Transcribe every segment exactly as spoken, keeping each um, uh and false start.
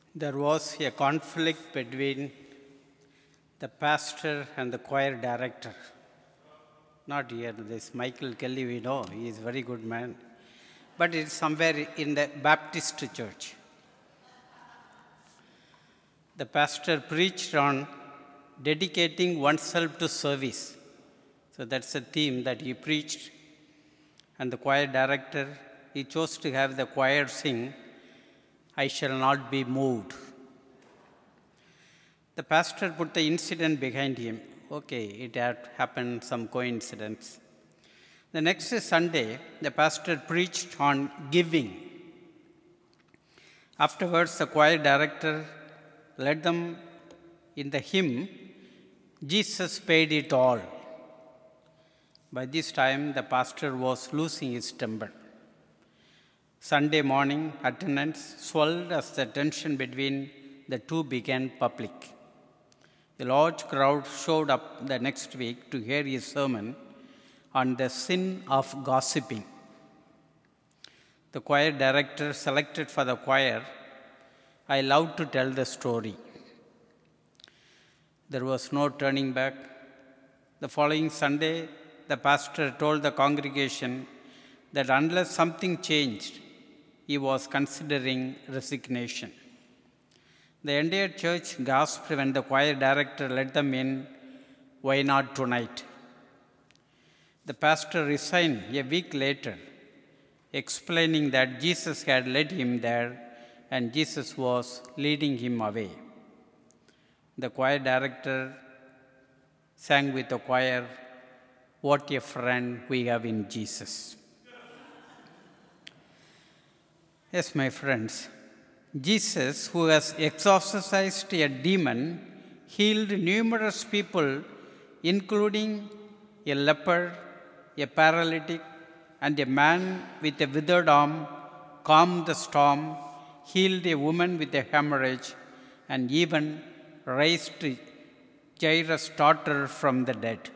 There was a conflict between the pastor and the choir director. Not here, this Michael Kelly, we know, he is a very good man. But it's somewhere in the Baptist church. The pastor preached on dedicating oneself to service. So that's a theme that he preached. And the choir director, he chose to have the choir sing, "I shall not be moved." The pastor put the incident behind him. Okay, it had happened, some coincidence. The next Sunday, the pastor preached on giving. Afterwards, the choir director led them in the hymn, "Jesus Paid It All." By this time, the pastor was losing his temper. Sunday morning attendance swelled as the tension between the two began public. A large crowd showed up the next week to hear his sermon on the sin of gossiping. The choir director selected for the choir, "I love to tell the story." There was no turning back. The following Sunday, the pastor told the congregation that unless something changed, he was considering resignation. The entire church gasped when the choir director let them in, "Why not tonight?" The pastor resigned a week later, explaining that Jesus had led him there and Jesus was leading him away. The choir director sang with the choir, "What a friend we have in Jesus." Yes, my friends, Jesus, who has exorcised a demon, healed numerous people, including a leper, a paralytic, and a man with a withered arm, calmed the storm, healed a woman with a hemorrhage, and even raised Jairus' daughter from the dead.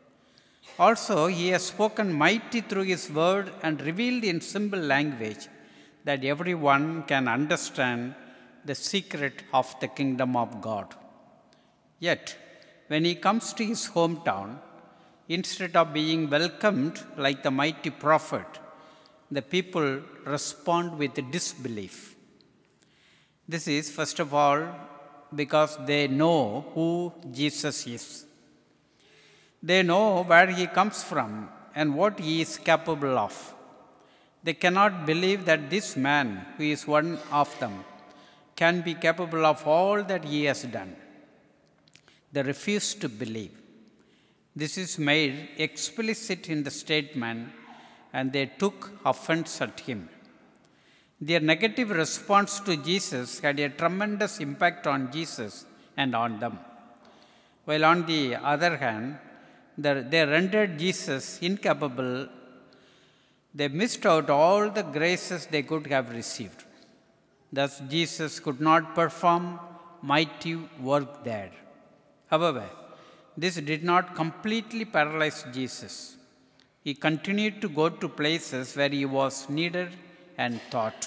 Also, he has spoken mighty through his word and revealed in simple language that everyone can understand the secret of the kingdom of God. Yet, when he comes to his hometown, instead of being welcomed like the mighty prophet, the people respond with disbelief. This is, first of all, because they know who Jesus is. They know where he comes from and what he is capable of. They cannot believe that this man, who is one of them, can be capable of all that he has done. They refuse to believe. This is made explicit in the statement, and they took offense at him. Their negative response to Jesus had a tremendous impact on Jesus and on them. While on the other hand, they rendered Jesus incapable. They missed out all the graces they could have received. Thus, Jesus could not perform mighty work there. However, this did not completely paralyze Jesus. He continued to go to places where he was needed and taught.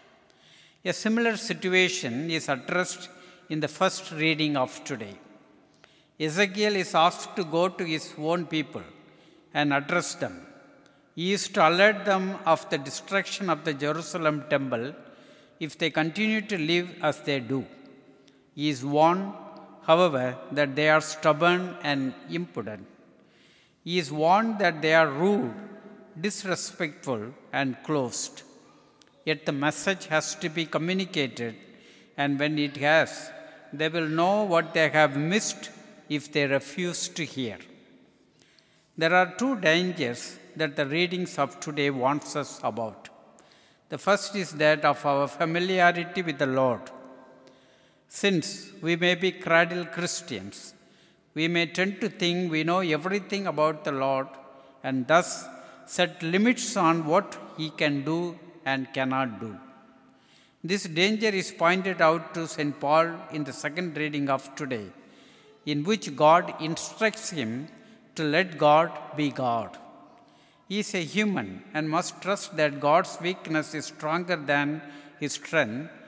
A similar situation is addressed in the first reading of today. Ezekiel is asked to go to his own people and address them. He is to alert them of the destruction of the Jerusalem temple if they continue to live as they do. He is warned, however, that they are stubborn and impudent. He is warned that they are rude, disrespectful, and closed. Yet the message has to be communicated, and when it has, they will know what they have missed if they refuse to hear. There are two dangers that the readings of today warns us about. The first is that of our familiarity with the Lord. Since we may be cradle Christians, we may tend to think we know everything about the Lord and thus set limits on what he can do and cannot do. This danger is pointed out to Saint Paul in the second reading of today, in which God instructs him to let God be God. He is a human and must trust that God's weakness is stronger than his strength,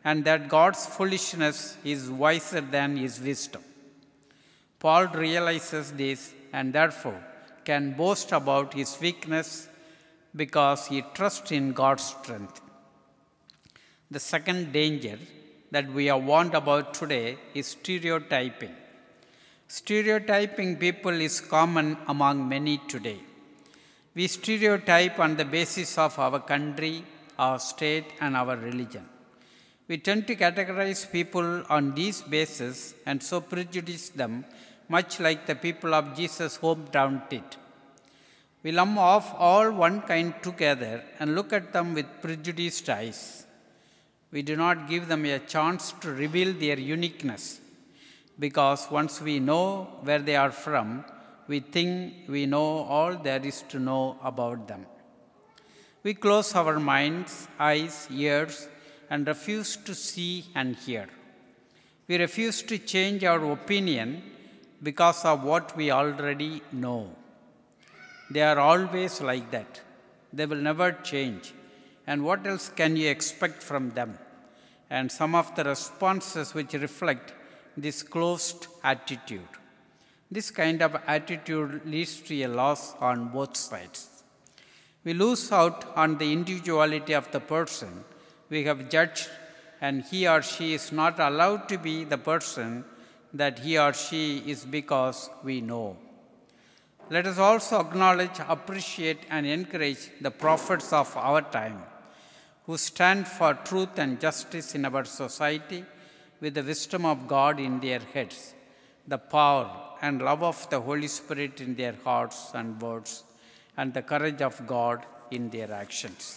and that God's foolishness is wiser than his wisdom. Paul realizes this and therefore can boast about his weakness because he trusts in God's strength. The second danger that we are warned about today is stereotyping. Stereotyping people is common among many today. We stereotype on the basis of our country, our state, and our religion. We tend to categorize people on these bases and so prejudice them, much like the people of Jesus' hometown did. We lump off all one kind together and look at them with prejudiced eyes. We do not give them a chance to reveal their uniqueness, because once we know where they are from, we think we know all there is to know about them. We close our minds, eyes, ears, and refuse to see and hear. We refuse to change our opinion because of what we already know. They are always like that. They will never change. And what else can you expect from them? And some of the responses which reflect this closed attitude. This kind of attitude leads to a loss on both sides. We lose out on the individuality of the person we have judged, and he or she is not allowed to be the person that he or she is because we know. Let us also acknowledge, appreciate, and encourage the prophets of our time who stand for truth and justice in our society with the wisdom of God in their heads, the power and love of the Holy Spirit in their hearts and words, and the courage of God in their actions.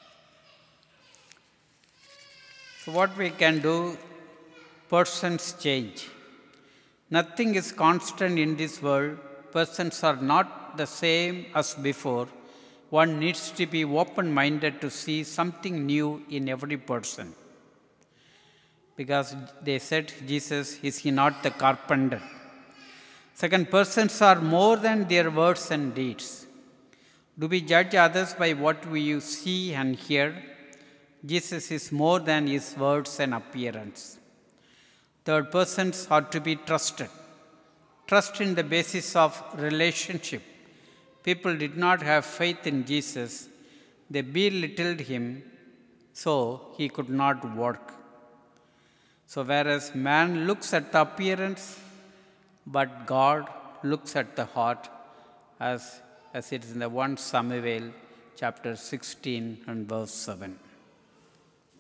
So what we can do, persons change. Nothing is constant in this world. Persons are not the same as before. One needs to be open-minded to see something new in every person. Because they said, Jesus, is he not the carpenter? Second, persons are more than their words and deeds. Do we judge others by what we see and hear? Jesus is more than his words and appearance. Third, persons are to be trusted. Trust in the basis of relationship. People did not have faith in Jesus. They belittled him, so he could not work. So whereas man looks at the appearance, but God looks at the heart, as, as it is in the First Samuel chapter sixteen and verse seven.